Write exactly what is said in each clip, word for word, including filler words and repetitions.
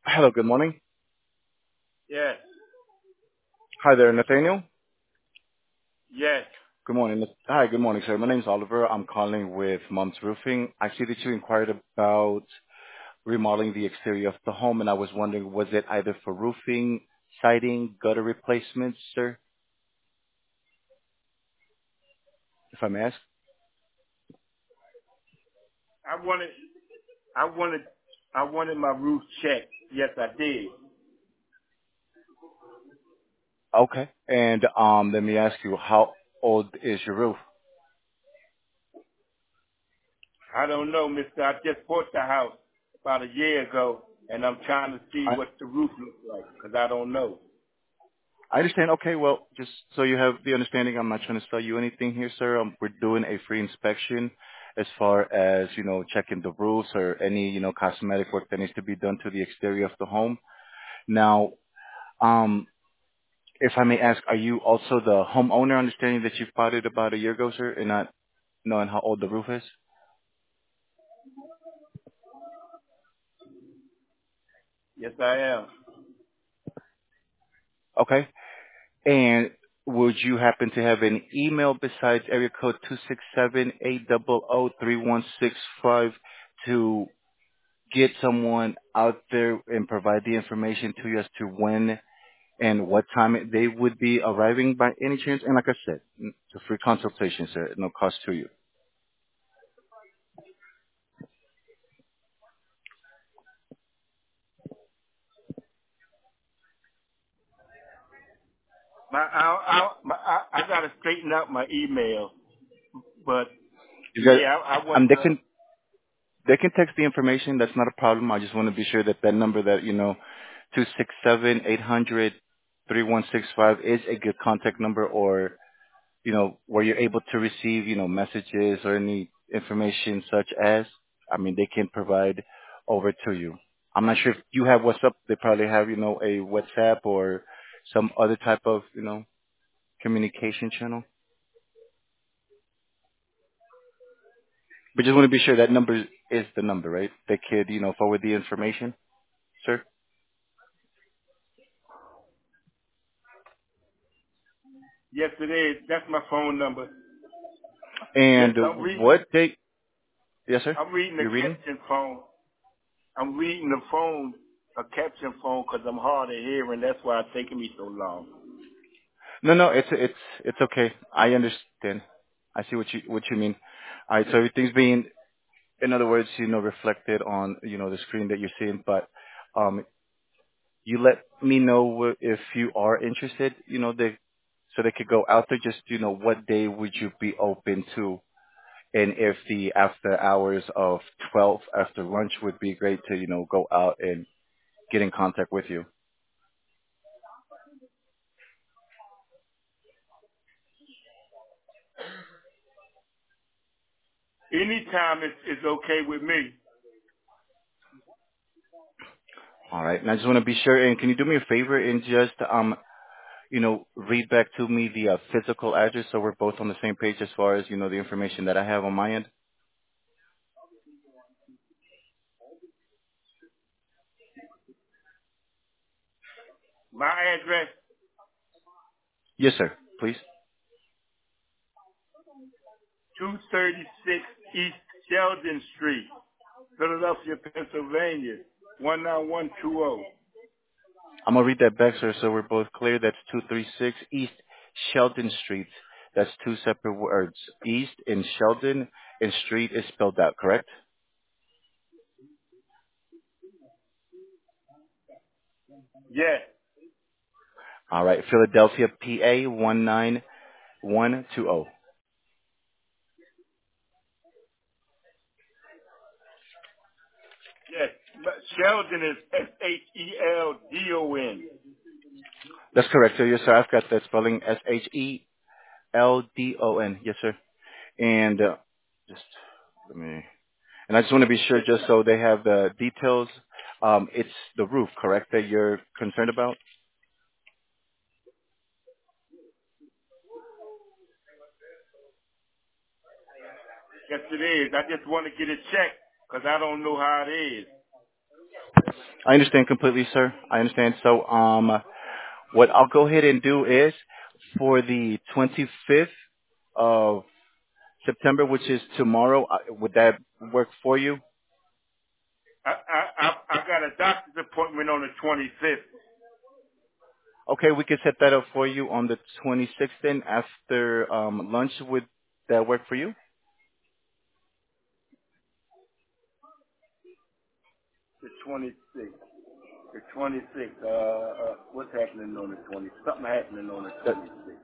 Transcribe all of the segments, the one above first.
Hello, good morning. Yes, Hi there, Nathaniel. yes. Good morning. Hi, good morning, sir. My name's Oliver. I'm calling with Mom's Roofing. I see that you inquired about remodeling the exterior of the home, and I was wondering, was it either for roofing, siding, gutter replacements, sir, if I may ask? I wanted, I wanted, I wanted my roof checked. Yes, I did. Okay. And um, let me ask you, how old is your roof? I don't know, Mister. I just bought the house about a year ago, and I'm trying to see I, what the roof looks like because I don't know. I understand. Okay, well, just so you have the understanding, I'm not trying to sell you anything here, sir. Um, we're doing a free inspection as far as, you know, checking the roofs or any, you know, cosmetic work that needs to be done to the exterior of the home. Now, um, if I may ask, are you also the homeowner, understanding that you bought it about a year ago, sir, and not knowing how old the roof is? Yes, I am. Okay. And would you happen to have an email besides area code two six seven eight zero zero three one six five to get someone out there and provide the information to you as to when and what time they would be arriving by any chance? And like I said, it's a free consultation, sir, at no cost to you. My, I, I, my, I, I got to straighten out my email, but You got, yeah, I, I want um, they to. can they can text the information. That's not a problem. I just want to be sure that that number that you know, two six seven eight hundred three one six five is a good contact number, or you know, where you're able to receive, you know, messages or any information such as, I mean, they can provide over to you. I'm not sure if you have WhatsApp. They probably have, you know, a WhatsApp or some other type of, you know, communication channel. But just want to be sure that number is the number, right? They could, you know, forward the information, sir. Yes, it is. That's my phone number. Yes, And I'm reading. what date? Yes, sir. I'm reading the You're reading? caption phone. I'm reading the phone, a caption phone, because I'm hard of hearing. That's why it's taking me so long. No, no, it's it's it's okay. I understand. I see what you what you mean. All right, so everything's being, in other words, you know, reflected on, you know, the screen that you're seeing. But um, you let me know wh- if you are interested, you know, they, so they could go out there. Just, you know, what day would you be open to, and if the after hours of twelve after lunch would be great to, you know, go out and get in contact with you. Anytime is, is okay with me. All right, and I just want to be sure. And can you do me a favor and just um, you know, read back to me the uh, physical address so we're both on the same page as far as, you know, the information that I have on my end? My address, Yes, sir. Please. two thirty-six East Sheldon Street, Philadelphia, Pennsylvania, one nine one two zero. I'm gonna read that back, sir, so we're both clear. That's two three six East Sheldon Street. That's two separate words. East in Sheldon and Street is spelled out, correct? Yes, All right. Philadelphia, P A one nine one two zero. yes. But Sheldon is S H E L D O N. That's correct, sir. Yes, sir. I've got that spelling S H E L D O N. Yes, sir. And uh, just let me. And I just want to be sure, Yes, just so they have the details. Um, it's the roof, correct, that you're concerned about? yes it is. I just want to get it checked because I don't know how it is. I understand completely, sir. I understand. So, um, what I'll go ahead and do is for the twenty-fifth of September, which is tomorrow, uh, would that work for you? I, I, I, I got a doctor's appointment on the twenty-fifth. Okay, we can set that up for you on the twenty-sixth then after um, lunch. Would that work for you? The twenty-sixth. The twenty-sixth. Uh, uh, what's happening on the twenty? Something happening on the That, twenty-sixth.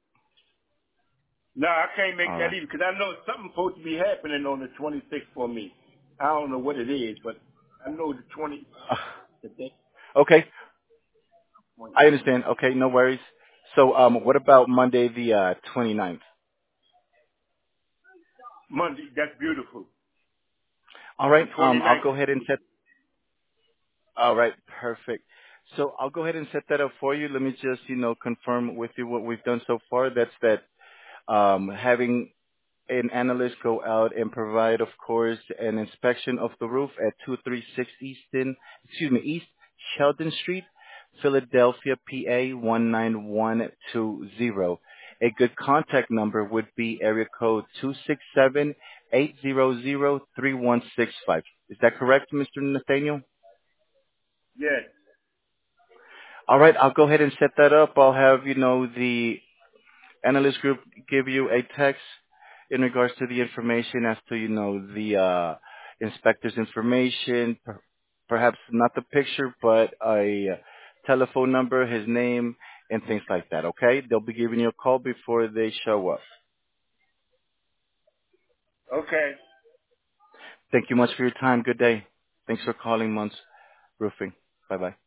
No, I can't make all that right. either because I know something's supposed to be happening on the twenty-sixth for me. I don't know what it is, but I know the twenty. The day Okay, I appointment. understand. Okay, no worries. So, um, what about Monday the uh, twenty-ninth? Monday. That's beautiful. All The right, um, I'll twenty-ninth go is ahead and set. beautiful. All right, perfect. So I'll go ahead and set that up for you. Let me just, you know, confirm with you what we've done so far. That's that um, having an analyst go out and provide, of course, an inspection of the roof at two thirty-six Easton, excuse me, East Sheldon Street, Philadelphia, P A one nine one two zero. A good contact number would be area code two six seven, eight zero zero, three one six five. Is that correct, Mister Nathaniel? Yes. All right, I'll go ahead and set that up. I'll have, you know, the analyst group give you a text in regards to the information as to, you know, the uh, inspector's information, per- perhaps not the picture, but a telephone number, his name, and things like that, okay? They'll be giving you a call before they show up. Okay. Thank you much for your time. Good day. Thanks for calling Munz Roofing. Bye-bye.